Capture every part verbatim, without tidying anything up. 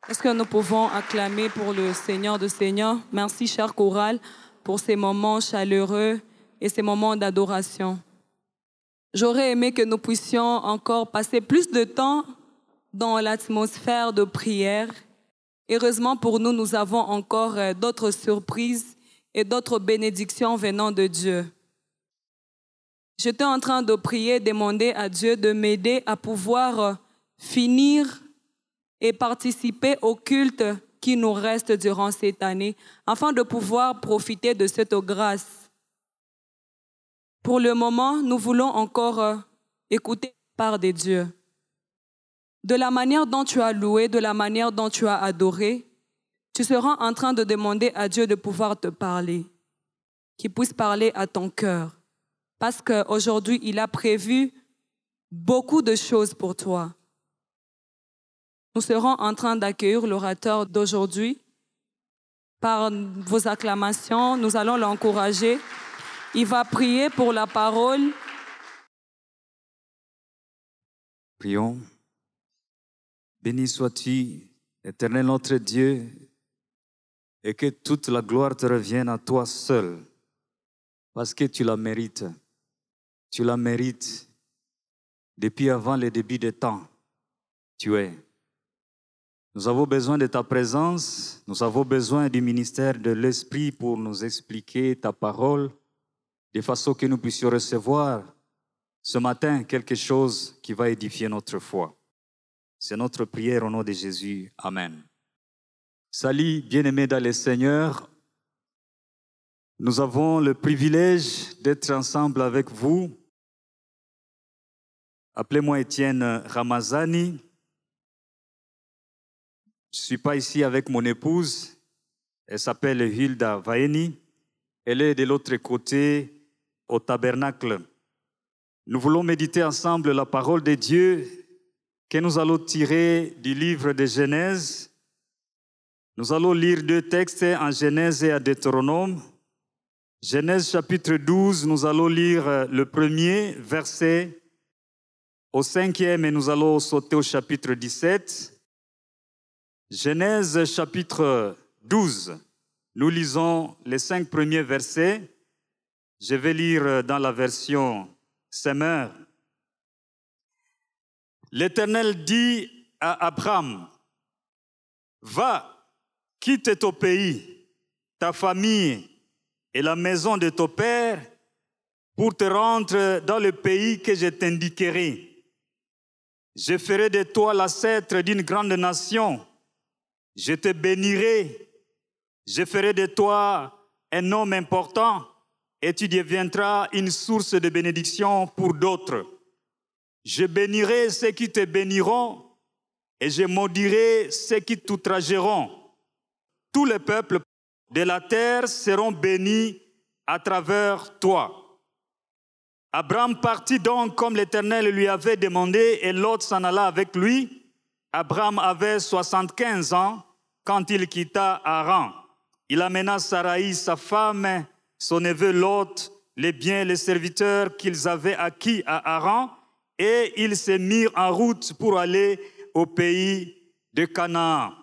Est-ce que nous pouvons acclamer pour le Seigneur de Seigneurs? Merci, cher chorale, pour ces moments chaleureux et ces moments d'adoration. J'aurais aimé que nous puissions encore passer plus de temps dans l'atmosphère de prière. Heureusement pour nous, nous avons encore d'autres surprises et d'autres bénédictions venant de Dieu. J'étais en train de prier, demander à Dieu de m'aider à pouvoir finir et participer au culte qui nous reste durant cette année, afin de pouvoir profiter de cette grâce. Pour le moment, nous voulons encore écouter la part de Dieu. De la manière dont tu as loué, de la manière dont tu as adoré, tu seras en train de demander à Dieu de pouvoir te parler, qu'il puisse parler à ton cœur. Parce qu'aujourd'hui, il a prévu beaucoup de choses pour toi. Nous serons en train d'accueillir l'orateur d'aujourd'hui. Par vos acclamations, nous allons l'encourager. Il va prier pour la parole. Prions. Béni sois-tu, Éternel notre Dieu, et que toute la gloire te revienne à toi seul, parce que tu la mérites. Tu la mérites depuis avant le début des temps. Tu es. Nous avons besoin de ta présence, nous avons besoin du ministère de l'Esprit pour nous expliquer ta parole, de façon que nous puissions recevoir ce matin quelque chose qui va édifier notre foi. C'est notre prière au nom de Jésus. Amen. Salut, bien-aimés dans le Seigneur. Nous avons le privilège d'être ensemble avec vous. Appelez-moi Étienne Ramazani. Je ne suis pas ici avec mon épouse. Elle s'appelle Hilda Vaeni. Elle est de l'autre côté au tabernacle. Nous voulons méditer ensemble la parole de Dieu que nous allons tirer du livre de Genèse. Nous allons lire deux textes en Genèse et à Deutéronome. Genèse chapitre douze, nous allons lire le premier verset au cinquième et nous allons sauter au chapitre dix-sept. Genèse chapitre douze, nous lisons les cinq premiers versets. Je vais lire dans la version Semeur. L'Éternel dit à Abraham, « Va, quitte ton pays, ta famille et la maison de ton père pour te rendre dans le pays que je t'indiquerai. Je ferai de toi l'ancêtre d'une grande nation. Je te bénirai. Je ferai de toi un homme important et tu deviendras une source de bénédiction pour d'autres. Je bénirai ceux qui te béniront et je maudirai ceux qui t'outrageront. Tous les peuples de la terre seront bénis à travers toi. » Abraham partit donc comme l'Éternel lui avait demandé et Lot s'en alla avec lui. Abraham avait soixante-quinze ans quand il quitta Haran. Il amena Saraï, sa femme, son neveu Lot, les biens et les serviteurs qu'ils avaient acquis à Haran, et ils se mirent en route pour aller au pays de Canaan.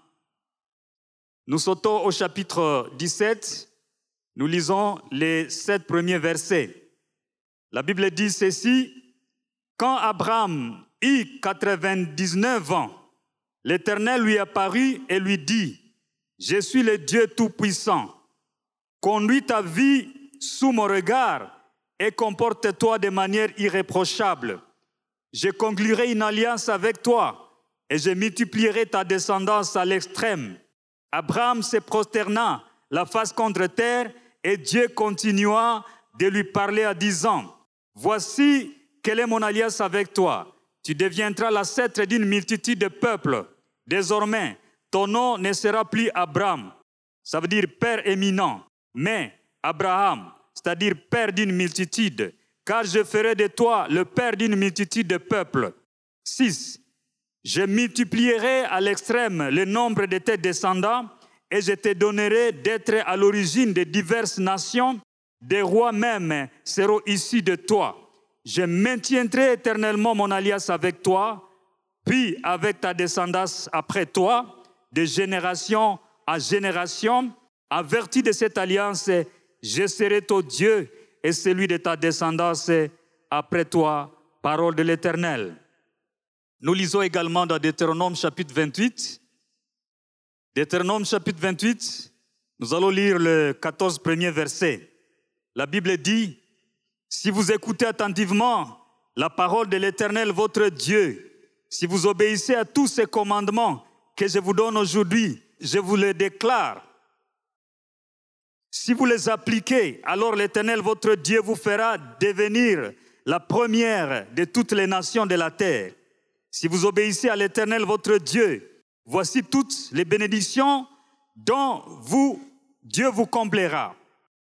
Nous sautons au chapitre dix-sept. Nous lisons les sept premiers versets. La Bible dit ceci. Quand Abraham eut quatre-vingt-dix-neuf ans, l'Éternel lui apparut et lui dit, « Je suis le Dieu Tout-Puissant. Conduis ta vie sous mon regard et comporte-toi de manière irréprochable. Je conclurai une alliance avec toi et je multiplierai ta descendance à l'extrême. » Abraham se prosterna la face contre terre et Dieu continua de lui parler en disant, « Voici quelle est mon alliance avec toi. Tu deviendras l'ancêtre d'une multitude de peuples. Désormais, ton nom ne sera plus Abraham, ça veut dire père éminent, mais Abraham, c'est-à-dire père d'une multitude, car je ferai de toi le père d'une multitude de peuples. six. Je multiplierai à l'extrême le nombre de tes descendants et je te donnerai d'être à l'origine de diverses nations. Des rois même seront issus de toi. Je maintiendrai éternellement mon alliance avec toi, puis avec ta descendance après toi. de génération en génération. En vertu de cette alliance, je serai ton Dieu et celui de ta descendance après toi, parole de l'Éternel. Nous lisons également dans Deutéronome chapitre vingt-huit. Deutéronome chapitre vingt-huit, nous allons lire le quatorze premier verset. La Bible dit, « Si vous écoutez attentivement la parole de l'Éternel, votre Dieu, si vous obéissez à tous ces commandements que je vous donne aujourd'hui, je vous les déclare. Si vous les appliquez, alors l'Éternel, votre Dieu, vous fera devenir la première de toutes les nations de la terre. Si vous obéissez à l'Éternel, votre Dieu, voici toutes les bénédictions dont vous, Dieu vous comblera. »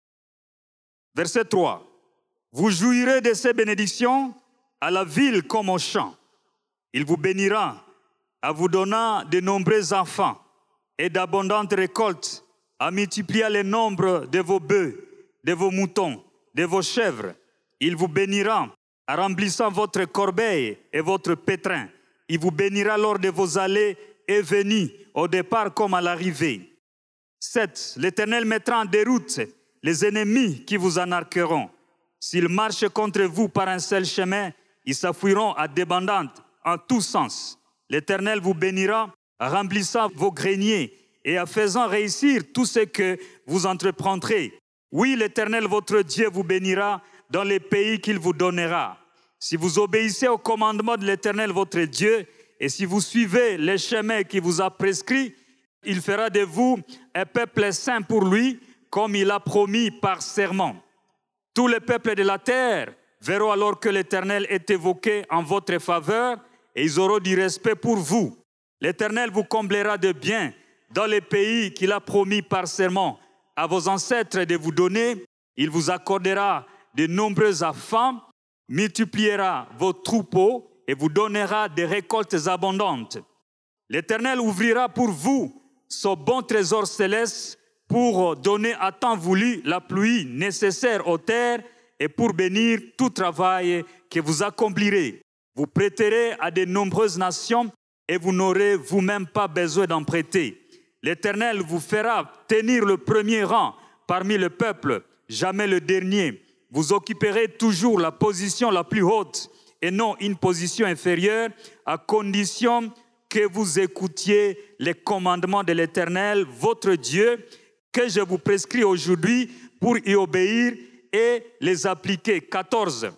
Verset trois. « Vous jouirez de ces bénédictions à la ville comme au champ. Il vous bénira en vous donnant de nombreux enfants et d'abondantes récoltes, en multipliant le nombre de vos bœufs, de vos moutons, de vos chèvres. Il vous bénira en remplissant votre corbeille et votre pétrin. Il vous bénira lors de vos allées et venues, au départ comme à l'arrivée. sept. L'Éternel mettra en déroute les ennemis qui vous en arqueront. S'ils marchent contre vous par un seul chemin, ils s'enfuiront à débandante en tous sens. L'Éternel vous bénira en remplissant vos greniers et en faisant réussir tout ce que vous entreprendrez. Oui, l'Éternel, votre Dieu, vous bénira dans les pays qu'il vous donnera. Si vous obéissez au commandement de l'Éternel, votre Dieu, et si vous suivez les chemins qu'il vous a prescrits, il fera de vous un peuple saint pour lui, comme il a promis par serment. Tous les peuples de la terre verront alors que l'Éternel est évoqué en votre faveur, et ils auront du respect pour vous. L'Éternel vous comblera de biens dans les pays qu'il a promis par serment à vos ancêtres de vous donner. Il vous accordera de nombreux enfants, multipliera vos troupeaux et vous donnera des récoltes abondantes. L'Éternel ouvrira pour vous son bon trésor céleste pour donner à temps voulu la pluie nécessaire aux terres et pour bénir tout travail que vous accomplirez. Vous prêterez à de nombreuses nations et vous n'aurez vous-même pas besoin d'en prêter. L'Éternel vous fera tenir le premier rang parmi le peuple, jamais le dernier. Vous occuperez toujours la position la plus haute et non une position inférieure, à condition que vous écoutiez les commandements de l'Éternel, votre Dieu, que je vous prescris aujourd'hui pour y obéir et les appliquer. quatorze.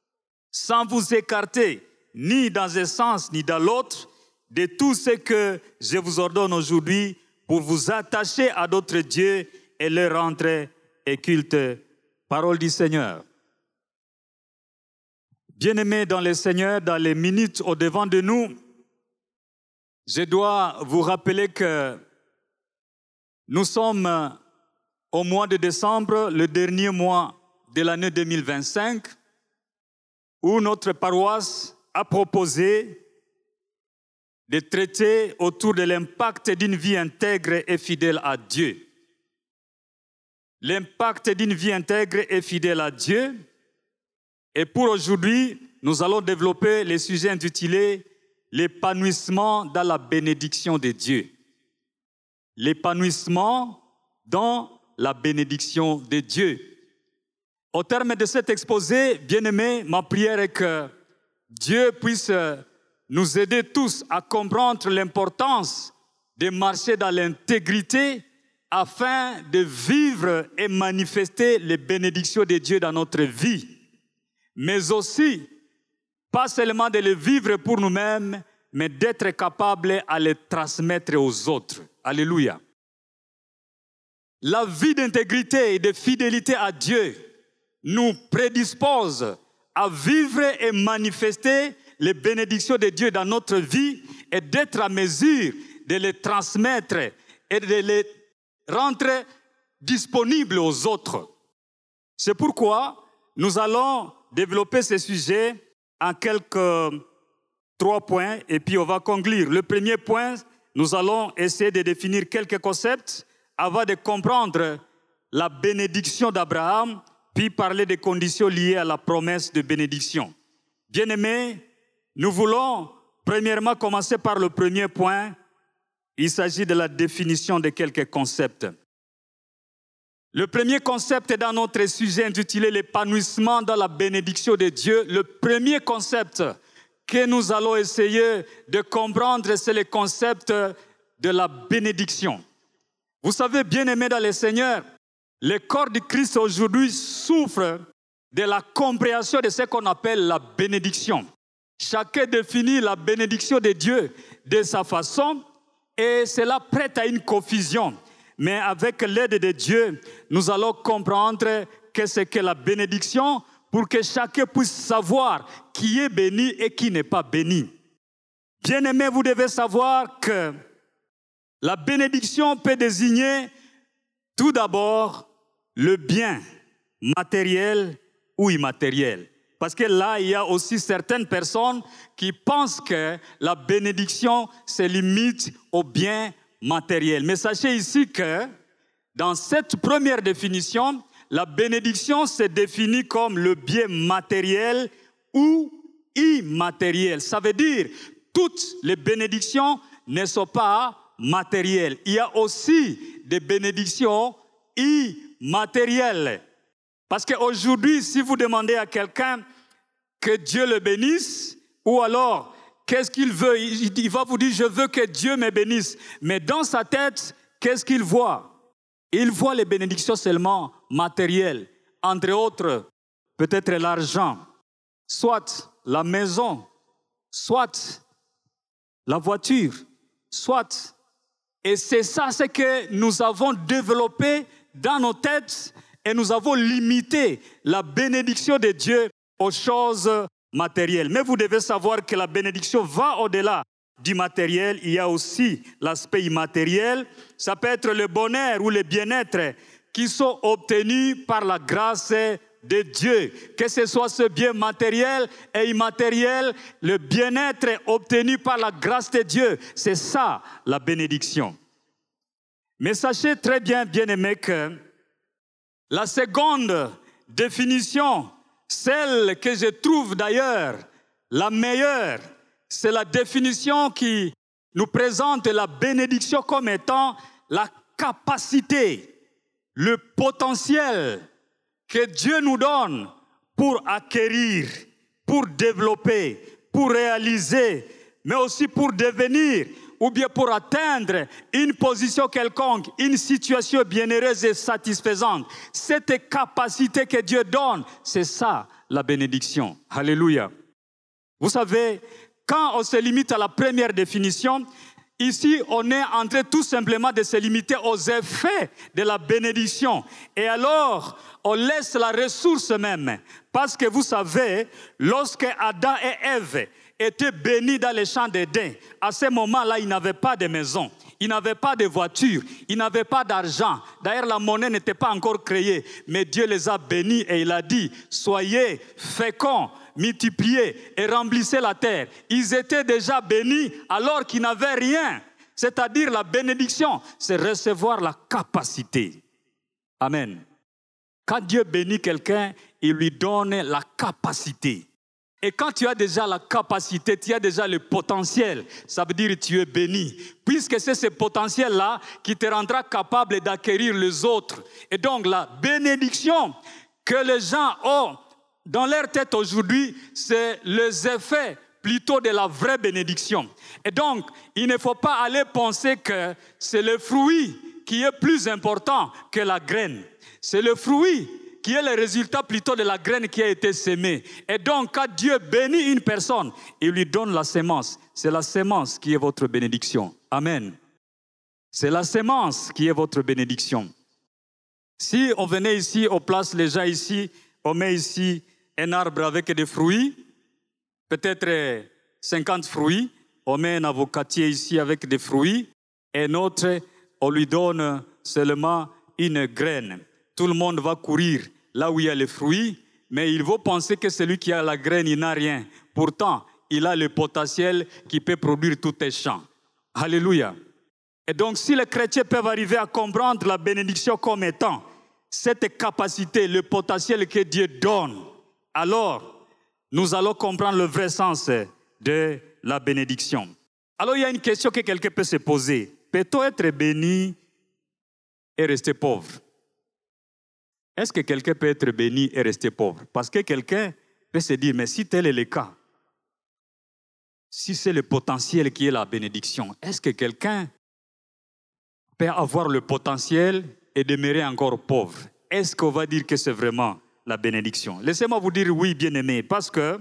Sans vous écarter ni dans un sens ni dans l'autre de tout ce que je vous ordonne aujourd'hui, pour vous attacher à d'autres dieux et leur rendre et culte. Parole du Seigneur. Bien-aimés dans le Seigneur, dans les minutes au-devant de nous, je dois vous rappeler que nous sommes au mois de décembre, le dernier mois de l'année deux mille vingt-cinq, où notre paroisse a proposé de traiter autour de l'impact d'une vie intègre et fidèle à Dieu. L'impact d'une vie intègre et fidèle à Dieu. Et pour aujourd'hui, nous allons développer le sujet intitulé « L'épanouissement dans la bénédiction de Dieu ». L'épanouissement dans la bénédiction de Dieu. Au terme de cet exposé, bien-aimé, ma prière est que Dieu puisse nous aider tous à comprendre l'importance de marcher dans l'intégrité afin de vivre et manifester les bénédictions de Dieu dans notre vie, mais aussi, pas seulement de les vivre pour nous-mêmes, mais d'être capables à les transmettre aux autres. Alléluia. La vie d'intégrité et de fidélité à Dieu nous prédispose à vivre et manifester les bénédictions de Dieu dans notre vie et d'être à mesure de les transmettre et de les rendre disponibles aux autres. C'est pourquoi nous allons développer ce sujet en quelques trois points et puis on va conclure. Le premier point, nous allons essayer de définir quelques concepts avant de comprendre la bénédiction d'Abraham, puis parler des conditions liées à la promesse de bénédiction. Bien-aimés, nous voulons premièrement commencer par le premier point. il s'agit de la définition de quelques concepts. Le premier concept dans notre sujet intitulé « L'épanouissement dans la bénédiction de Dieu », le premier concept que nous allons essayer de comprendre, c'est le concept de la bénédiction. Vous savez, bien-aimés dans le Seigneur, le corps de Christ aujourd'hui souffre de la compréhension de ce qu'on appelle la bénédiction. Chacun définit la bénédiction de Dieu de sa façon et cela prête à une confusion. Mais avec l'aide de Dieu, nous allons comprendre qu'est-ce que la bénédiction pour que chacun puisse savoir qui est béni et qui n'est pas béni. Bien-aimés, vous devez savoir que la bénédiction peut désigner tout d'abord le bien matériel ou immatériel. Parce que là, il y a aussi certaines personnes qui pensent que la bénédiction se limite au bien matériel. Mais sachez ici que dans cette première définition, la bénédiction se définit comme le bien matériel ou immatériel. Ça veut dire toutes les bénédictions ne sont pas matérielles. Il y a aussi des bénédictions immatérielles. Parce qu'aujourd'hui, si vous demandez à quelqu'un que Dieu le bénisse, ou alors, qu'est-ce qu'il veut? Il va vous dire, je veux que Dieu me bénisse. Mais dans sa tête, qu'est-ce qu'il voit? Il voit les bénédictions seulement matérielles. Entre autres, peut-être l'argent, soit la maison, soit la voiture, soit. Et c'est ça ce que nous avons développé dans nos têtes et nous avons limité la bénédiction de Dieu aux choses matérielles. Mais vous devez savoir que la bénédiction va au-delà du matériel. Il y a aussi l'aspect immatériel. Ça peut être le bonheur ou le bien-être qui sont obtenus par la grâce de Dieu. Que ce soit ce bien matériel et immatériel, le bien-être obtenu par la grâce de Dieu, c'est ça la bénédiction. Mais sachez très bien, bien-aimés, que la seconde définition, celle que je trouve d'ailleurs la meilleure, c'est la définition qui nous présente la bénédiction comme étant la capacité, le potentiel que Dieu nous donne pour acquérir, pour développer, pour réaliser, mais aussi pour devenir ou bien pour atteindre une position quelconque, une situation bienheureuse et satisfaisante. Cette capacité que Dieu donne, c'est ça la bénédiction. Alléluia. Vous savez, quand on se limite à la première définition, ici, on est en train tout simplement de se limiter aux effets de la bénédiction. Et alors, on laisse la ressource même. Parce que vous savez, lorsque Adam et Ève étaient bénis dans les champs d'Éden, à ce moment-là, ils n'avaient pas de maison. Ils n'avaient pas de voiture, ils n'avaient pas d'argent. D'ailleurs, la monnaie n'était pas encore créée. Mais Dieu les a bénis et il a dit, soyez féconds, multipliez et remplissez la terre. Ils étaient déjà bénis alors qu'ils n'avaient rien. C'est-à-dire la bénédiction, c'est recevoir la capacité. Amen. Quand Dieu bénit quelqu'un, il lui donne la capacité. Et quand tu as déjà la capacité, tu as déjà le potentiel, ça veut dire que tu es béni. Puisque c'est ce potentiel-là qui te rendra capable d'acquérir les autres. Et donc la bénédiction que les gens ont dans leur tête aujourd'hui, c'est les effets plutôt de la vraie bénédiction. Et donc, il ne faut pas aller penser que c'est le fruit qui est plus important que la graine. C'est le fruit qui est le résultat plutôt de la graine qui a été sémée. Et donc, quand Dieu bénit une personne, il lui donne la sémence. C'est la sémence qui est votre bénédiction. Amen. C'est la sémence qui est votre bénédiction. Si on venait ici, on place les gens ici, on met ici un arbre avec des fruits, peut-être cinquante fruits, on met un avocatier ici avec des fruits, et un autre, on lui donne seulement une graine. Tout le monde va courir là où il y a les fruits, mais il va penser que celui qui a la graine, il n'a rien. Pourtant, il a le potentiel qui peut produire tout un champ. Alléluia. Et donc, si les chrétiens peuvent arriver à comprendre la bénédiction comme étant cette capacité, le potentiel que Dieu donne, alors nous allons comprendre le vrai sens de la bénédiction. Alors, il y a une question que quelqu'un peut se poser. peut-on être béni et rester pauvre? Est-ce que quelqu'un peut être béni et rester pauvre? Parce que quelqu'un peut se dire, mais si tel est le cas, si c'est le potentiel qui est la bénédiction, est-ce que quelqu'un peut avoir le potentiel et demeurer encore pauvre? Est-ce qu'on va dire que c'est vraiment la bénédiction? Laissez-moi vous dire oui, bien-aimé, parce que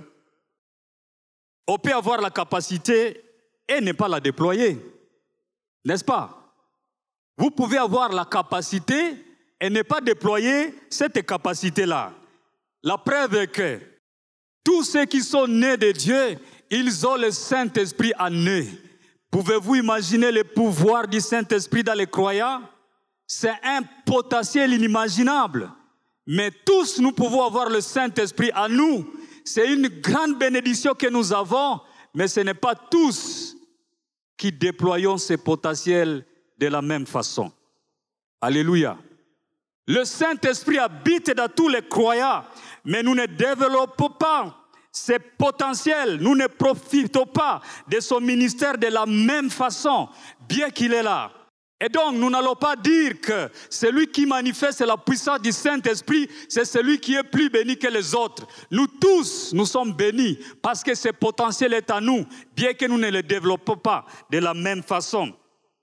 on peut avoir la capacité et ne pas la déployer, n'est-ce pas? Vous pouvez avoir la capacité et ne pas déployer cette capacité-là. La preuve est que tous ceux qui sont nés de Dieu, ils ont le Saint-Esprit en eux. Pouvez-vous imaginer le pouvoir du Saint-Esprit dans les croyants? C'est un potentiel inimaginable. Mais tous, nous pouvons avoir le Saint-Esprit en nous. C'est une grande bénédiction que nous avons, mais ce n'est pas tous qui déployons ce potentiel de la même façon. Alléluia. Le Saint-Esprit habite dans tous les croyants, mais nous ne développons pas ce potentiel, nous ne profitons pas de son ministère de la même façon, bien qu'il est là. Et donc, nous n'allons pas dire que celui qui manifeste la puissance du Saint-Esprit, c'est celui qui est plus béni que les autres. Nous tous, nous sommes bénis parce que ce potentiel est à nous, bien que nous ne le développons pas de la même façon.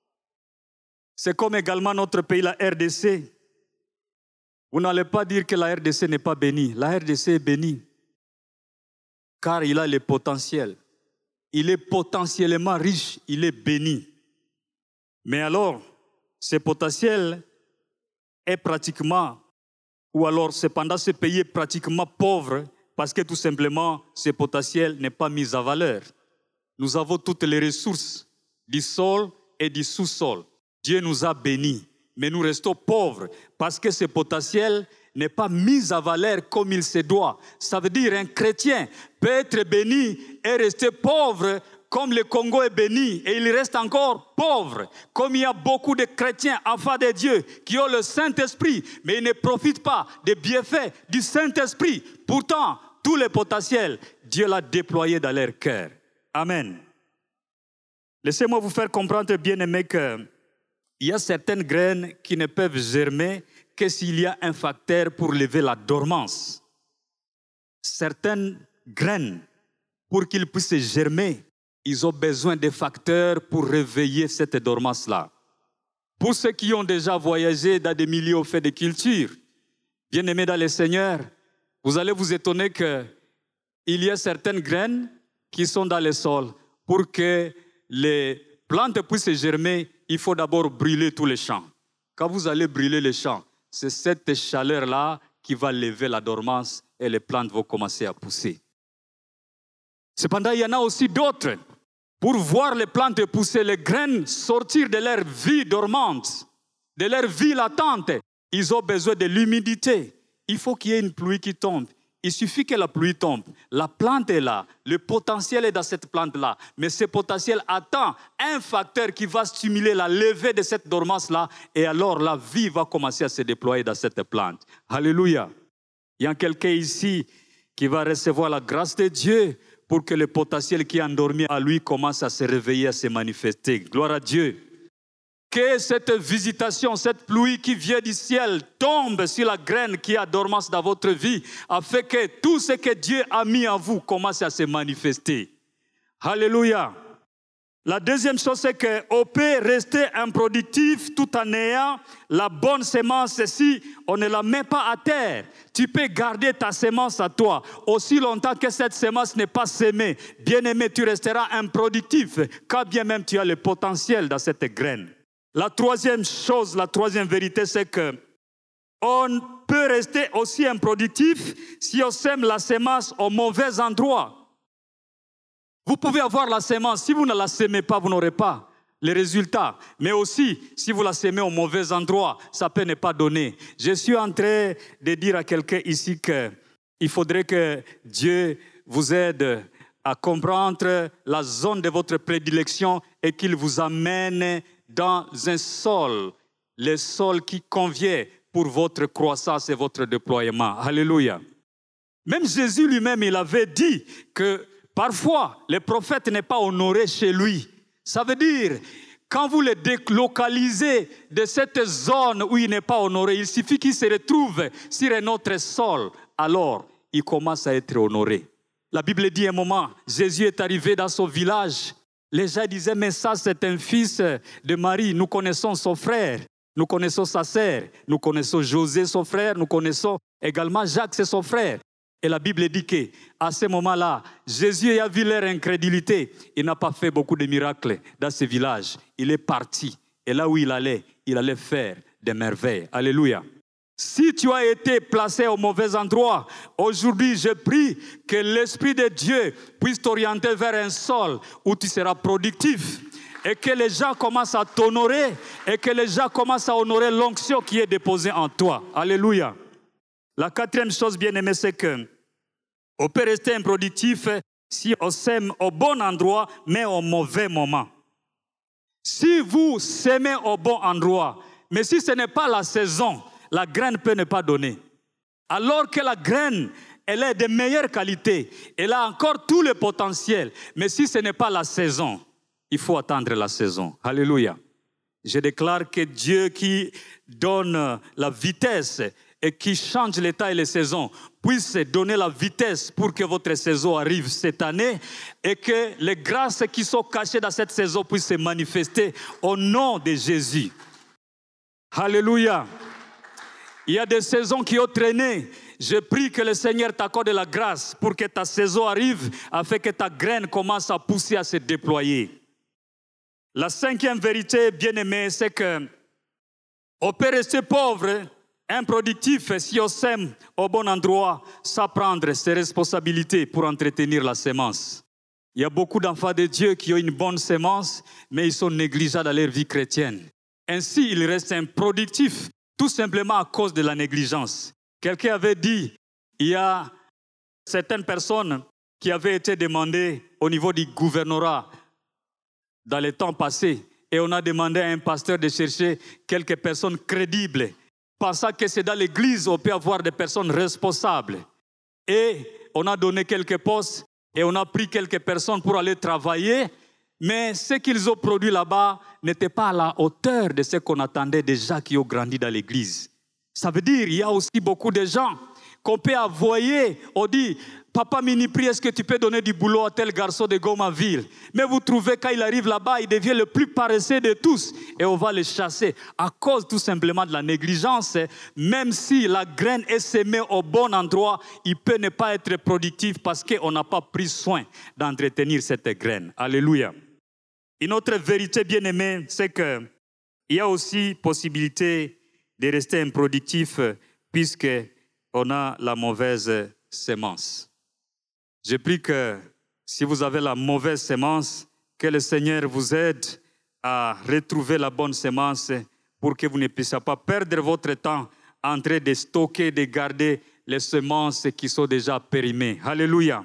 C'est comme également notre pays, la R D C. Vous n'allez pas dire que la R D C n'est pas bénie. La R D C est bénie, car il a le potentiel. Il est potentiellement riche, il est béni. Mais alors, ce potentiel est pratiquement, ou alors cependant ce pays est pratiquement pauvre parce que tout simplement ce potentiel n'est pas mis à valeur. Nous avons toutes les ressources du sol et du sous-sol. Dieu nous a bénis, mais nous restons pauvres parce que ce potentiel n'est pas mis à valeur comme il se doit. Ça veut dire qu'un chrétien peut être béni et rester pauvre comme le Congo est béni et il reste encore pauvre. Comme il y a beaucoup de chrétiens enfants de Dieu qui ont le Saint-Esprit, mais ils ne profitent pas des bienfaits du Saint-Esprit. Pourtant, tout le potentiel, Dieu l'a déployé dans leur cœur. Amen. Laissez-moi vous faire comprendre, bien-aimés, qu'il y a certaines graines qui ne peuvent germer que s'il y a un facteur pour lever la dormance. Certaines graines, pour qu'ils puissent germer, ils ont besoin de facteurs pour réveiller cette dormance-là. Pour ceux qui ont déjà voyagé dans des milieux au fait de culture, bien-aimés dans le Seigneur, vous allez vous étonner qu'il y a certaines graines qui sont dans le sol. Pour que les plantes puissent germer, il faut d'abord brûler tous les champs. Quand vous allez brûler les champs, c'est cette chaleur-là qui va lever la dormance et les plantes vont commencer à pousser. Cependant, il y en a aussi d'autres. Pour voir les plantes pousser, les graines sortir de leur vie dormante, de leur vie latente, ils ont besoin de l'humidité. Il faut qu'il y ait une pluie qui tombe. Il suffit que la pluie tombe. La plante est là. Le potentiel est dans cette plante-là. Mais ce potentiel attend un facteur qui va stimuler la levée de cette dormance-là. Et alors la vie va commencer à se déployer dans cette plante. Alléluia. Il y a quelqu'un ici qui va recevoir la grâce de Dieu pour que le potentiel qui est endormi à lui commence à se réveiller, à se manifester. Gloire à Dieu. Que cette visitation, cette pluie qui vient du ciel tombe sur la graine qui a dormance dans votre vie, afin que tout ce que Dieu a mis en vous commence à se manifester. Alléluia. La deuxième chose, c'est qu'on peut rester improductif tout en ayant la bonne semence si on ne la met pas à terre. Tu peux garder ta semence à toi. Aussi longtemps que cette semence n'est pas semée, bien-aimé, tu resteras improductif, quand bien même tu as le potentiel dans cette graine. La troisième chose, la troisième vérité, c'est que on peut rester aussi improductif si on sème la semence au mauvais endroit. Vous pouvez avoir la semence, si vous ne la semez pas, vous n'aurez pas les résultats. Mais aussi, si vous la semez au mauvais endroit, ça peut ne pas donner. Je suis en train de dire à quelqu'un ici qu'il faudrait que Dieu vous aide à comprendre la zone de votre prédilection et qu'il vous amène dans un sol, le sol qui convient pour votre croissance et votre déploiement. Alléluia. Même Jésus lui-même, il avait dit que parfois, le prophète n'est pas honoré chez lui. Ça veut dire, quand vous les délocalisez de cette zone où il n'est pas honoré, il suffit qu'il se retrouve sur un autre sol, alors il commence à être honoré. La Bible dit à un moment, Jésus est arrivé dans son village. Les gens disaient, mais ça c'est un fils de Marie, nous connaissons son frère, nous connaissons sa sœur, nous connaissons José son frère, nous connaissons également Jacques c'est son frère. Et la Bible dit qu'à ce moment-là, Jésus a vu leur incrédulité. Il n'a pas fait beaucoup de miracles dans ce village. Il est parti. Et là où il allait, il allait faire des merveilles. Alléluia. Si tu as été placé au mauvais endroit, aujourd'hui je prie que l'Esprit de Dieu puisse t'orienter vers un sol où tu seras productif. Et que les gens commencent à t'honorer. Et que les gens commencent à honorer l'onction qui est déposée en toi. Alléluia. La quatrième chose, bien aimée, c'est qu'on peut rester improductif si on sème au bon endroit, mais au mauvais moment. Si vous semez au bon endroit, mais si ce n'est pas la saison, la graine peut ne pas donner. Alors que la graine, elle est de meilleure qualité, elle a encore tout le potentiel, mais si ce n'est pas la saison, il faut attendre la saison. Alléluia. Je déclare que Dieu qui donne la vitesse et qui change l'état et les saisons, puisse donner la vitesse pour que votre saison arrive cette année et que les grâces qui sont cachées dans cette saison puissent se manifester au nom de Jésus. Alléluia. Il y a des saisons qui ont traîné. Je prie que le Seigneur t'accorde la grâce pour que ta saison arrive afin que ta graine commence à pousser, à se déployer. La cinquième vérité, bien aimée, c'est que on peut rester pauvre, improductif, si on sème au bon endroit, sans prendre ses responsabilités pour entretenir la sémence. Il y a beaucoup d'enfants de Dieu qui ont une bonne sémence, mais ils sont négligents dans leur vie chrétienne. Ainsi, ils restent improductifs, tout simplement à cause de la négligence. Quelqu'un avait dit, il y a certaines personnes qui avaient été demandées au niveau du gouvernorat dans les temps passés, et on a demandé à un pasteur de chercher quelques personnes crédibles, pensant que c'est dans l'église on peut avoir des personnes responsables. Et on a donné quelques postes et on a pris quelques personnes pour aller travailler, mais ce qu'ils ont produit là-bas n'était pas à la hauteur de ce qu'on attendait des gens qui ont grandi dans l'église. Ça veut dire qu'il y a aussi beaucoup de gens qu'on peut envoyer, on dit, Papa Mini-Pri, est-ce que tu peux donner du boulot à tel garçon de Gomaville? Mais vous trouvez quand il arrive là-bas, il devient le plus paresseux de tous et on va le chasser à cause tout simplement de la négligence. Même si la graine est semée au bon endroit, il peut ne pas être productif parce qu'on n'a pas pris soin d'entretenir cette graine. Alléluia. Une autre vérité bien aimée, c'est qu'il y a aussi possibilité de rester improductif puisqu'on a la mauvaise sémence. Je prie que si vous avez la mauvaise sémence, que le Seigneur vous aide à retrouver la bonne sémence pour que vous ne puissiez pas perdre votre temps en train de stocker, de garder les semences qui sont déjà périmées. Alléluia.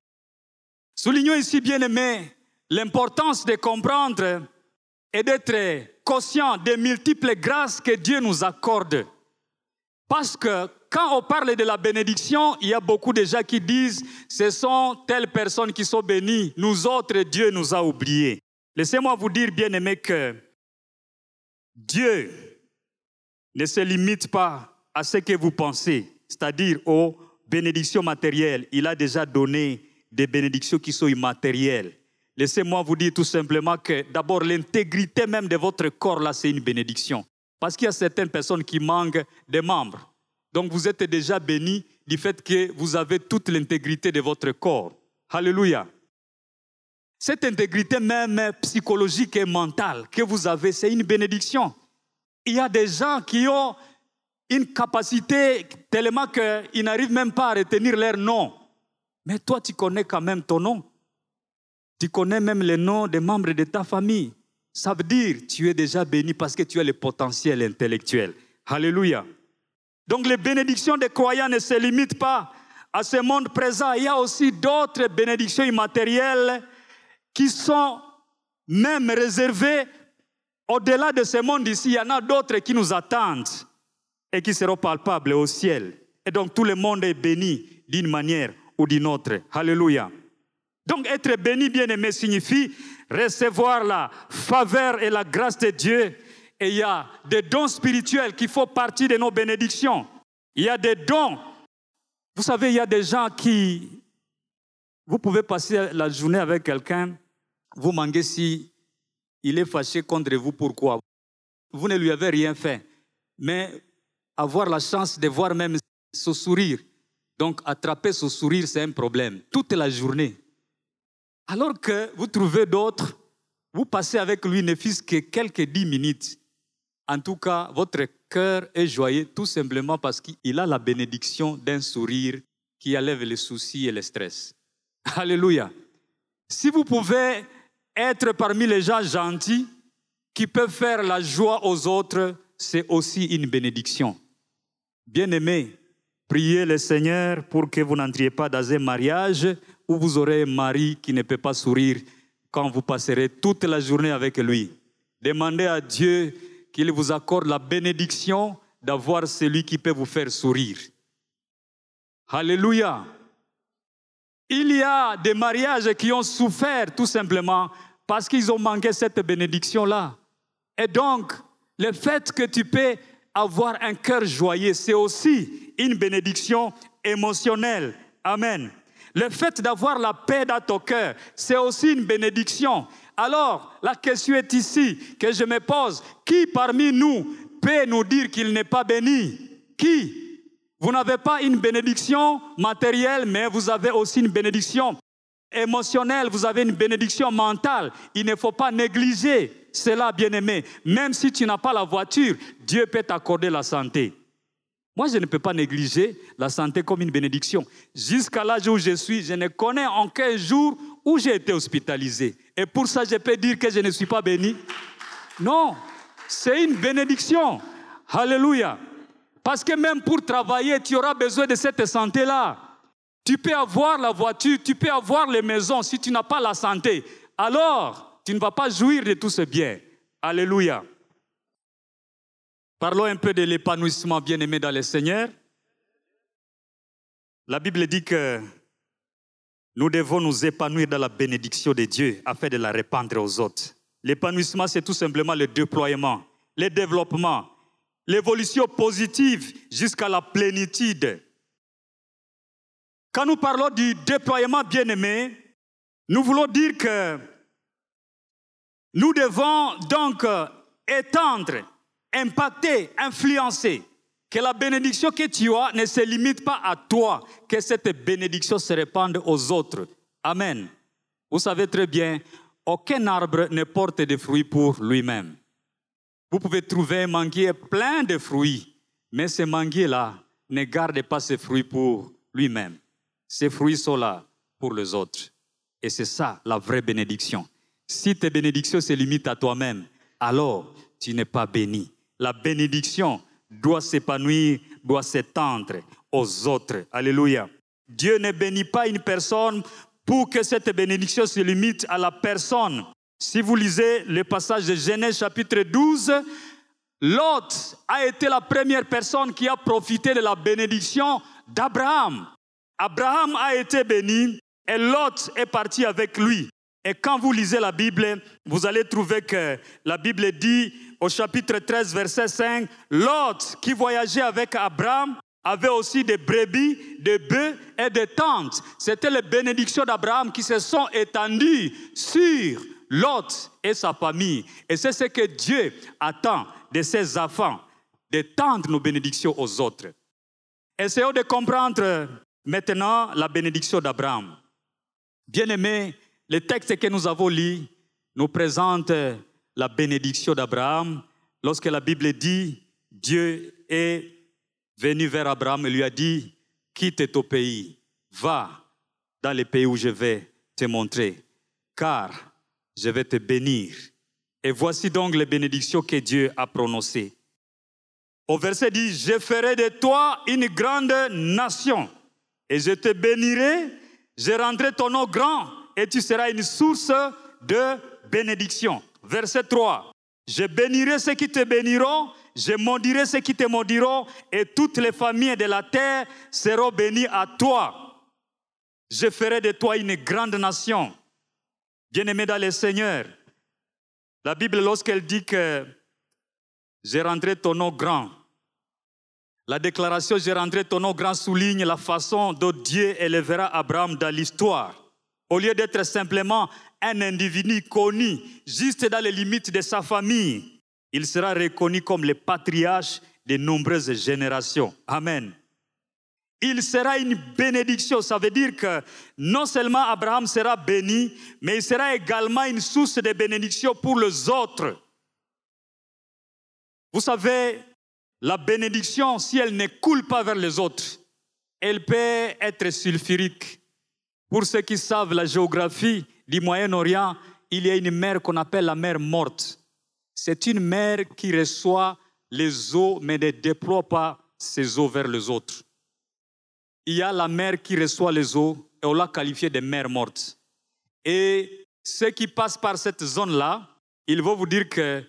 Soulignons ici, bien aimé, l'importance de comprendre et d'être conscient des multiples grâces que Dieu nous accorde. Parce que quand on parle de la bénédiction, il y a beaucoup de gens qui disent « ce sont telles personnes qui sont bénies, nous autres, Dieu nous a oubliés ». Laissez-moi vous dire, bien aimé, que Dieu ne se limite pas à ce que vous pensez, c'est-à-dire aux bénédictions matérielles. Il a déjà donné des bénédictions qui sont immatérielles. Laissez-moi vous dire tout simplement que d'abord, l'intégrité même de votre corps, là, c'est une bénédiction. Parce qu'il y a certaines personnes qui manquent des membres. Donc vous êtes déjà bénis du fait que vous avez toute l'intégrité de votre corps. Alléluia. Cette intégrité même psychologique et mentale que vous avez, c'est une bénédiction. Il y a des gens qui ont une capacité tellement qu'ils n'arrivent même pas à retenir leur nom. Mais toi, tu connais quand même ton nom. Tu connais même les noms des membres de ta famille. Ça veut dire que tu es déjà béni parce que tu as le potentiel intellectuel. Alléluia. Donc les bénédictions des croyants ne se limitent pas à ce monde présent. Il y a aussi d'autres bénédictions immatérielles qui sont même réservées au-delà de ce monde ici. Il y en a d'autres qui nous attendent et qui seront palpables au ciel. Et donc tout le monde est béni d'une manière ou d'une autre. Alléluia. Donc être béni, bien-aimé, signifie recevoir la faveur et la grâce de Dieu. Et il y a des dons spirituels qui font partie de nos bénédictions. Il y a des dons. Vous savez, il y a des gens qui... Vous pouvez passer la journée avec quelqu'un, vous demandez si il est fâché contre vous, pourquoi? Vous ne lui avez rien fait. Mais avoir la chance de voir même ce sourire, donc attraper ce sourire, c'est un problème. Toute la journée. Alors que vous trouvez d'autres, vous passez avec lui ne fût-ce que quelques dix minutes. En tout cas, votre cœur est joyeux tout simplement parce qu'il a la bénédiction d'un sourire qui enlève les soucis et le stress. Alléluia. Si vous pouvez être parmi les gens gentils qui peuvent faire la joie aux autres, c'est aussi une bénédiction. Bien-aimés, priez le Seigneur pour que vous n'entriez pas dans un mariage où vous aurez un mari qui ne peut pas sourire quand vous passerez toute la journée avec lui. Demandez à Dieu qu'il vous accorde la bénédiction d'avoir celui qui peut vous faire sourire. Alléluia. Il y a des mariages qui ont souffert tout simplement parce qu'ils ont manqué cette bénédiction-là. Et donc, le fait que tu peux avoir un cœur joyeux, c'est aussi une bénédiction émotionnelle. Amen. Le fait d'avoir la paix dans ton cœur, c'est aussi une bénédiction. Alors, la question est ici que je me pose. Qui parmi nous peut nous dire qu'il n'est pas béni? Qui? Vous n'avez pas une bénédiction matérielle, mais vous avez aussi une bénédiction émotionnelle, vous avez une bénédiction mentale. Il ne faut pas négliger cela, bien-aimé. Même si tu n'as pas la voiture, Dieu peut t'accorder la santé. Moi, je ne peux pas négliger la santé comme une bénédiction. Jusqu'à l'âge où je suis, je ne connais aucun jour où j'ai été hospitalisé. Et pour ça, je peux dire que je ne suis pas béni. Non, c'est une bénédiction. Alléluia. Parce que même pour travailler, tu auras besoin de cette santé-là. Tu peux avoir la voiture, tu peux avoir les maisons. Si tu n'as pas la santé, alors tu ne vas pas jouir de tout ce bien. Alléluia. Parlons un peu de l'épanouissement bien-aimé dans le Seigneur. La Bible dit que nous devons nous épanouir dans la bénédiction de Dieu afin de la répandre aux autres. L'épanouissement, c'est tout simplement le déploiement, le développement, l'évolution positive jusqu'à la plénitude. Quand nous parlons du déploiement bien-aimé, nous voulons dire que nous devons donc étendre, impacter, influencer. Que la bénédiction que tu as ne se limite pas à toi, que cette bénédiction se répande aux autres. Amen. Vous savez très bien, aucun arbre ne porte de fruits pour lui-même. Vous pouvez trouver un manguier plein de fruits, mais ce manguier-là ne garde pas ses fruits pour lui-même. Ses fruits sont là pour les autres. Et c'est ça la vraie bénédiction. Si tes bénédictions se limitent à toi-même, alors tu n'es pas béni. La bénédiction doit s'épanouir, doit s'étendre aux autres. Alléluia. Dieu ne bénit pas une personne pour que cette bénédiction se limite à la personne. Si vous lisez le passage de Genèse chapitre douze, Lot a été la première personne qui a profité de la bénédiction d'Abraham. Abraham a été béni et Lot est parti avec lui. Et quand vous lisez la Bible, vous allez trouver que la Bible dit au chapitre treize, verset cinq, Lot qui voyageait avec Abraham avait aussi des brebis, des bœufs et des tentes. C'était les bénédictions d'Abraham qui se sont étendues sur Lot et sa famille. Et c'est ce que Dieu attend de ses enfants, d'étendre nos bénédictions aux autres. Essayons de comprendre maintenant la bénédiction d'Abraham. Bien-aimés, le texte que nous avons lu nous présente la bénédiction d'Abraham. Lorsque la Bible dit, Dieu est venu vers Abraham et lui a dit, quitte ton pays, va dans le pays où je vais te montrer, car je vais te bénir. Et voici donc les bénédictions que Dieu a prononcées. Au verset dix, je ferai de toi une grande nation et je te bénirai, je rendrai ton nom grand et tu seras une source de bénédiction. Verset trois, je bénirai ceux qui te béniront, je maudirai ceux qui te maudiront et toutes les familles de la terre seront bénies à toi. Je ferai de toi une grande nation. Bien-aimé dans le Seigneur, la Bible, lorsqu'elle dit que j'ai rentré ton nom grand, la déclaration j'ai rentré ton nom grand souligne la façon dont Dieu élèvera Abraham dans l'histoire. Au lieu d'être simplement un individu connu, juste dans les limites de sa famille, il sera reconnu comme le patriarche de nombreuses générations. Amen. Il sera une bénédiction. Ça veut dire que non seulement Abraham sera béni, mais il sera également une source de bénédiction pour les autres. Vous savez, la bénédiction, si elle ne coule pas vers les autres, elle peut être sulfurique. Pour ceux qui savent la géographie du Moyen-Orient, il y a une mer qu'on appelle la mer morte. C'est une mer qui reçoit les eaux, mais ne déploie pas ses eaux vers les autres. Il y a la mer qui reçoit les eaux, et on l'a qualifiée de mer morte. Et ceux qui passent par cette zone-là, ils vont vous dire que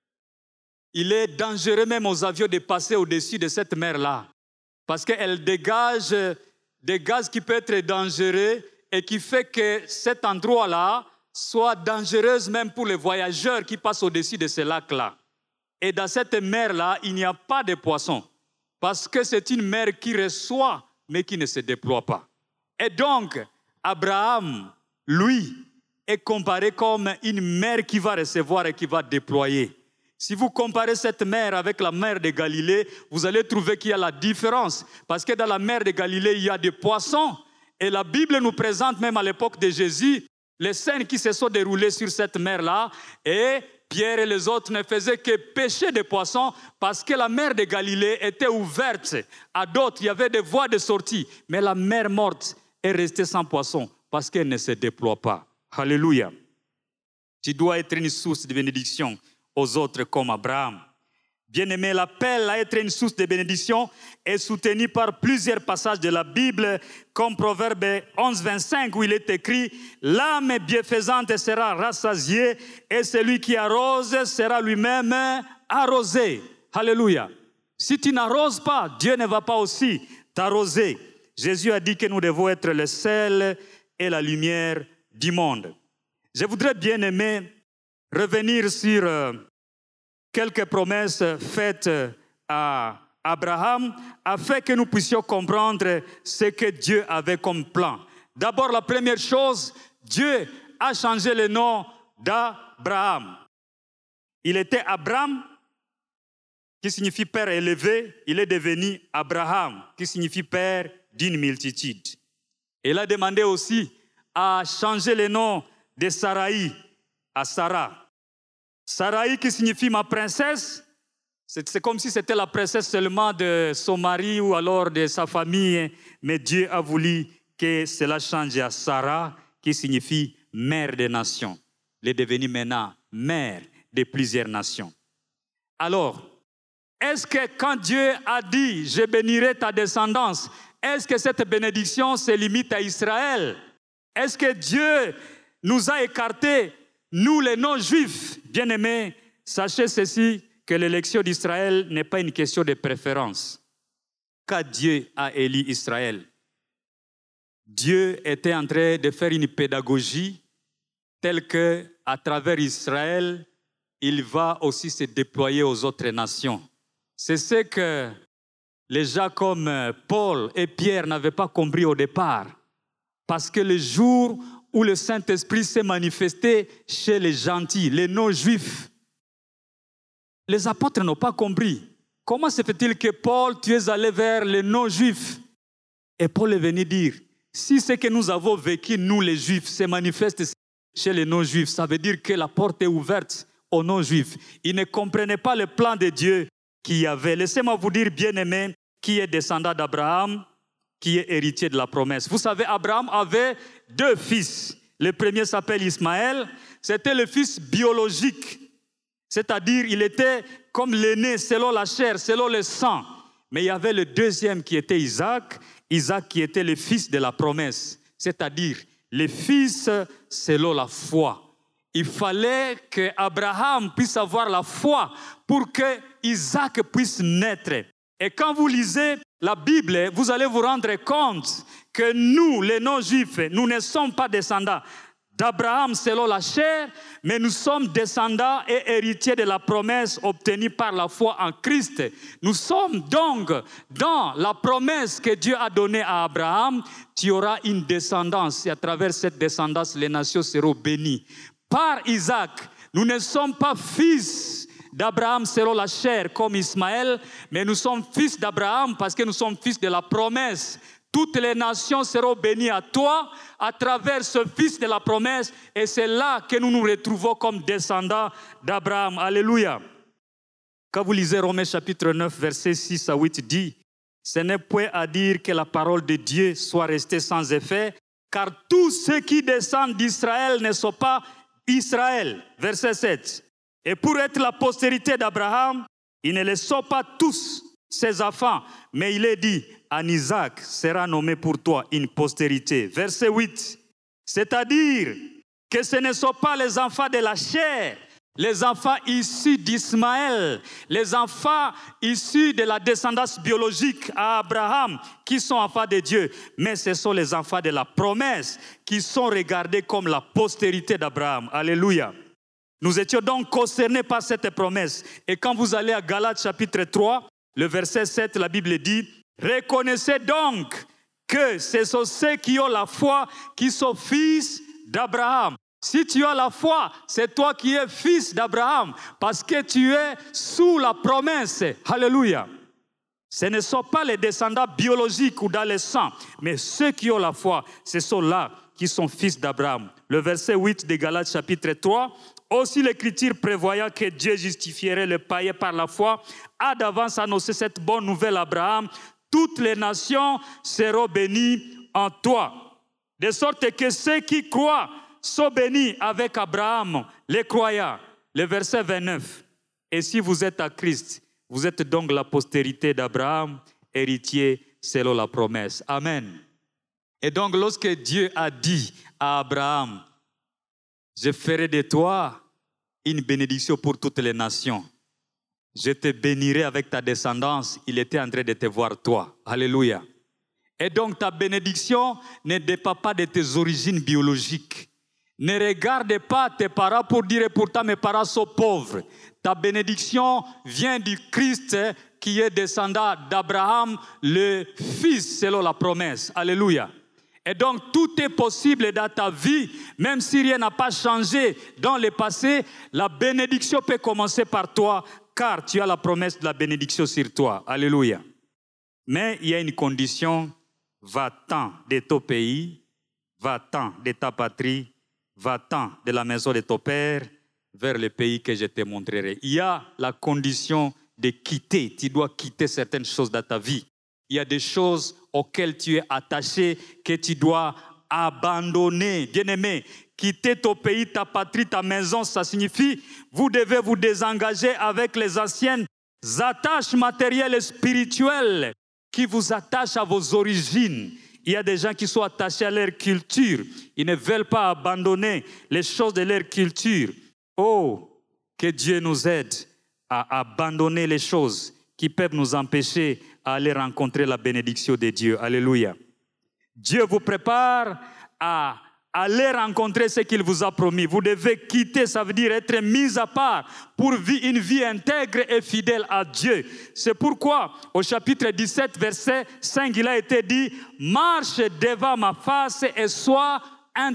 il est dangereux même aux avions de passer au-dessus de cette mer-là, parce qu'elle dégage des gaz qui peuvent être dangereux et qui fait que cet endroit-là soit dangereux même pour les voyageurs qui passent au-dessus de ce lac-là. Et dans cette mer-là, il n'y a pas de poissons, parce que c'est une mer qui reçoit, mais qui ne se déploie pas. Et donc, Abraham, lui, est comparé comme une mer qui va recevoir et qui va déployer. Si vous comparez cette mer avec la mer de Galilée, vous allez trouver qu'il y a la différence. Parce que dans la mer de Galilée, il y a des poissons. Et la Bible nous présente, même à l'époque de Jésus, les scènes qui se sont déroulées sur cette mer-là. Et Pierre et les autres ne faisaient que pêcher des poissons parce que la mer de Galilée était ouverte à d'autres. Il y avait des voies de sortie. Mais la mer morte est restée sans poissons parce qu'elle ne se déploie pas. Alléluia. Tu dois être une source de bénédiction aux autres comme Abraham. Bien-aimé, l'appel à être une source de bénédiction est soutenu par plusieurs passages de la Bible, comme Proverbe onze, vingt-cinq, où il est écrit « L'âme bienfaisante sera rassasiée, et celui qui arrose sera lui-même arrosé. » Alléluia. Si tu n'arroses pas, Dieu ne va pas aussi t'arroser. Jésus a dit que nous devons être le sel et la lumière du monde. Je voudrais, bien aimé, revenir sur euh, quelques promesses faites à Abraham afin que nous puissions comprendre ce que Dieu avait comme plan. D'abord, la première chose, Dieu a changé le nom d'Abraham. Il était Abraham, qui signifie père élevé. Il est devenu Abraham, qui signifie père d'une multitude. Il a demandé aussi à changer le nom de Sarai à Sarah. Sarai qui signifie ma princesse, c'est, c'est comme si c'était la princesse seulement de son mari ou alors de sa famille, mais Dieu a voulu que cela change à Sarah qui signifie mère des nations. Elle est devenue maintenant mère de plusieurs nations. Alors, est-ce que quand Dieu a dit « Je bénirai ta descendance », est-ce que cette bénédiction se limite à Israël? Est-ce que Dieu nous a écartés, nous les non-juifs? Bien-aimés, sachez ceci, que l'élection d'Israël n'est pas une question de préférence. Quand Dieu a élu Israël, Dieu était en train de faire une pédagogie telle que, à travers Israël, il va aussi se déployer aux autres nations. C'est ce que les gens comme Paul et Pierre n'avaient pas compris au départ. Parce que le jour où le Saint-Esprit s'est manifesté chez les gentils, les non-juifs, les apôtres n'ont pas compris. Comment se fait-il que Paul, tu es allé vers les non-juifs? Et Paul est venu dire, si ce que nous avons vécu, nous les juifs, se manifeste chez les non-juifs, ça veut dire que la porte est ouverte aux non-juifs. Ils ne comprenaient pas le plan de Dieu qu'il y avait. Laissez-moi vous dire, bien-aimé, qui est descendant d'Abraham, qui est héritier de la promesse. Vous savez, Abraham avait deux fils. Le premier s'appelle Ismaël. C'était le fils biologique. C'est-à-dire, il était comme l'aîné selon la chair, selon le sang. Mais il y avait le deuxième qui était Isaac. Isaac qui était le fils de la promesse. C'est-à-dire, le fils selon la foi. Il fallait qu'Abraham puisse avoir la foi pour que Isaac puisse naître. Et quand vous lisez la Bible, vous allez vous rendre compte que nous, les non-juifs, nous ne sommes pas descendants d'Abraham selon la chair, mais nous sommes descendants et héritiers de la promesse obtenue par la foi en Christ. Nous sommes donc dans la promesse que Dieu a donnée à Abraham. Tu auras une descendance et à travers cette descendance, les nations seront bénies. Par Isaac, nous ne sommes pas fils d'Abraham selon la chair comme Ismaël, mais nous sommes fils d'Abraham parce que nous sommes fils de la promesse. Toutes les nations seront bénies à toi à travers ce fils de la promesse et c'est là que nous nous retrouvons comme descendants d'Abraham. Alléluia. Quand vous lisez Romains chapitre neuf, versets six à huit, dit « Ce n'est point à dire que la parole de Dieu soit restée sans effet, car tous ceux qui descendent d'Israël ne sont pas Israël. » Verset sept. « Et pour être la postérité d'Abraham, ils ne les sont pas tous ses enfants, mais il est dit, en Isaac sera nommé pour toi une postérité. » Verset huit. C'est-à-dire que ce ne sont pas les enfants de la chair, les enfants issus d'Ismaël, les enfants issus de la descendance biologique à Abraham qui sont enfants de Dieu, mais ce sont les enfants de la promesse qui sont regardés comme la postérité d'Abraham. Alléluia. Nous étions donc concernés par cette promesse. Et quand vous allez à Galates chapitre trois, le verset sept, la Bible dit « Reconnaissez donc que ce sont ceux qui ont la foi qui sont fils d'Abraham. » Si tu as la foi, c'est toi qui es fils d'Abraham parce que tu es sous la promesse. Alléluia. Ce ne sont pas les descendants biologiques ou dans le sang, mais ceux qui ont la foi, ce sont là qui sont fils d'Abraham. Le verset huit de Galates chapitre trois, aussi l'Écriture prévoyant que Dieu justifierait le païen par la foi, a d'avance annoncé cette bonne nouvelle à Abraham. Toutes les nations seront bénies en toi. De sorte que ceux qui croient sont bénis avec Abraham, les croyants. Le verset vingt-neuf. Et si vous êtes à Christ, vous êtes donc la postérité d'Abraham, héritier selon la promesse. Amen. Et donc lorsque Dieu a dit à Abraham, je ferai de toi une bénédiction pour toutes les nations. Je te bénirai avec ta descendance. Il était en train de te voir toi. Alléluia. Et donc ta bénédiction ne dépend pas de tes origines biologiques. Ne regarde pas tes parents pour dire « pourtant mes parents sont pauvres ». Ta bénédiction vient du Christ qui est descendant d'Abraham, le fils selon la promesse. Alléluia. Et donc, tout est possible dans ta vie, même si rien n'a pas changé dans le passé, la bénédiction peut commencer par toi, car tu as la promesse de la bénédiction sur toi. Alléluia. Mais il y a une condition, va-t'en de ton pays, va-t'en de ta patrie, va-t'en de la maison de ton père, vers le pays que je te montrerai. Il y a la condition de quitter, tu dois quitter certaines choses dans ta vie. Il y a des choses auxquelles tu es attaché, que tu dois abandonner. Bien-aimé, quitter ton pays, ta patrie, ta maison, ça signifie vous devez vous désengager avec les anciennes attaches matérielles et spirituelles qui vous attachent à vos origines. Il y a des gens qui sont attachés à leur culture. Ils ne veulent pas abandonner les choses de leur culture. Oh, que Dieu nous aide à abandonner les choses qui peuvent nous empêcher à aller rencontrer la bénédiction de Dieu. Alléluia. Dieu vous prépare à aller rencontrer ce qu'il vous a promis. Vous devez quitter, ça veut dire être mis à part pour vivre une vie intègre et fidèle à Dieu. C'est pourquoi, au chapitre dix-sept, verset cinq, il a été dit « Marche devant ma face et sois intègre ».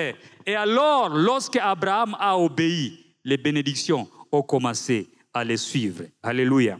Et alors, lorsque Abraham a obéi, les bénédictions ont commencé à les suivre. Alléluia.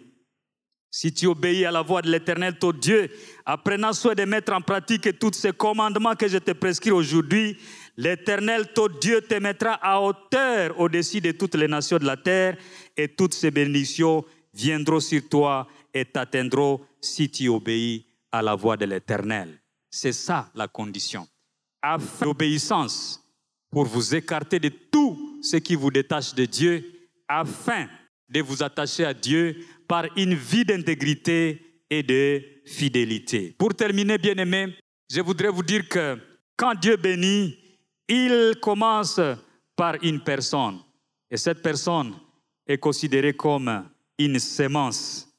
Si tu obéis à la voix de l'Éternel, ton Dieu, apprenant soin de mettre en pratique tous ces commandements que je te prescris aujourd'hui, l'Éternel, ton Dieu, te mettra à hauteur au-dessus de toutes les nations de la terre et toutes ces bénédictions viendront sur toi et t'atteindront si tu obéis à la voix de l'Éternel. C'est ça la condition. Afin d'obéissance, pour vous écarter de tout ce qui vous détache de Dieu, afin de vous attacher à Dieu par une vie d'intégrité et de fidélité. Pour terminer, bien-aimés, je voudrais vous dire que quand Dieu bénit, il commence par une personne. Et cette personne est considérée comme une sémence.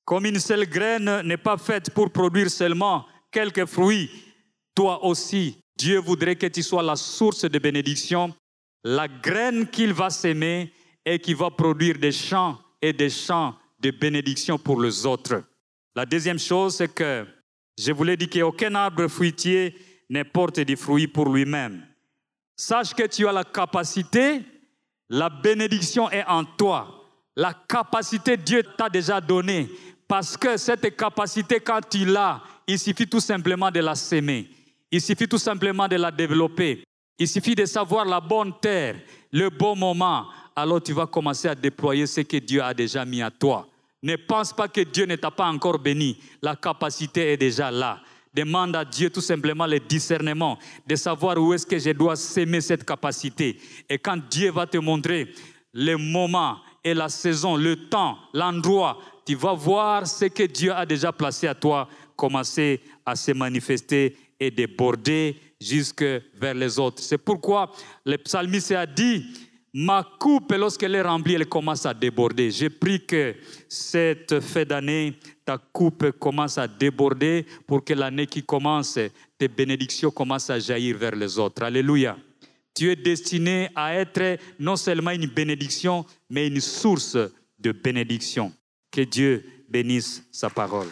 Comme une seule graine n'est pas faite pour produire seulement quelques fruits, toi aussi, Dieu voudrait que tu sois la source de bénédiction, la graine qu'il va s'aimer et qui va produire des champs et des champs de bénédiction pour les autres. La deuxième chose, c'est que je voulais dire qu'aucun arbre fruitier ne porte des fruits pour lui-même. Sache que tu as la capacité, la bénédiction est en toi. La capacité, Dieu t'a déjà donnée. Parce que cette capacité, quand tu l'as, il suffit tout simplement de la s'aimer. Il suffit tout simplement de la développer. Il suffit de savoir la bonne terre, le bon moment. Alors tu vas commencer à déployer ce que Dieu a déjà mis à toi. Ne pense pas que Dieu ne t'a pas encore béni. La capacité est déjà là. Demande à Dieu tout simplement le discernement, de savoir où est-ce que je dois s'aimer cette capacité. Et quand Dieu va te montrer le moment et la saison, le temps, l'endroit, tu vas voir ce que Dieu a déjà placé à toi, commencer à se manifester et déborder jusque vers les autres. C'est pourquoi le psalmiste a dit, ma coupe, lorsqu'elle est remplie, elle commence à déborder. Je prie que cette fin d'année, ta coupe commence à déborder pour que l'année qui commence, tes bénédictions commencent à jaillir vers les autres. Alléluia. Tu es destiné à être non seulement une bénédiction, mais une source de bénédiction. Que Dieu bénisse sa parole.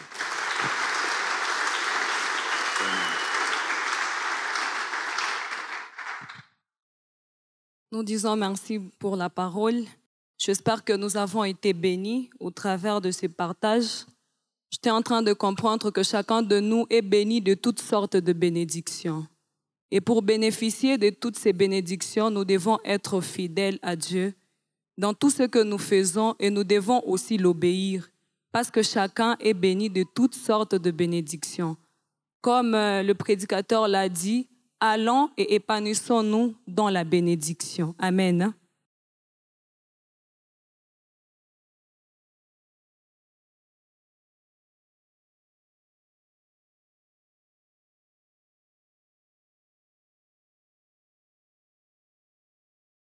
Nous disons merci pour la parole. J'espère que nous avons été bénis au travers de ces partages. J'étais en train de comprendre que chacun de nous est béni de toutes sortes de bénédictions. Et pour bénéficier de toutes ces bénédictions, nous devons être fidèles à Dieu dans tout ce que nous faisons et nous devons aussi l'obéir parce que chacun est béni de toutes sortes de bénédictions. Comme le prédicateur l'a dit, allons et épanouissons-nous dans la bénédiction. Amen.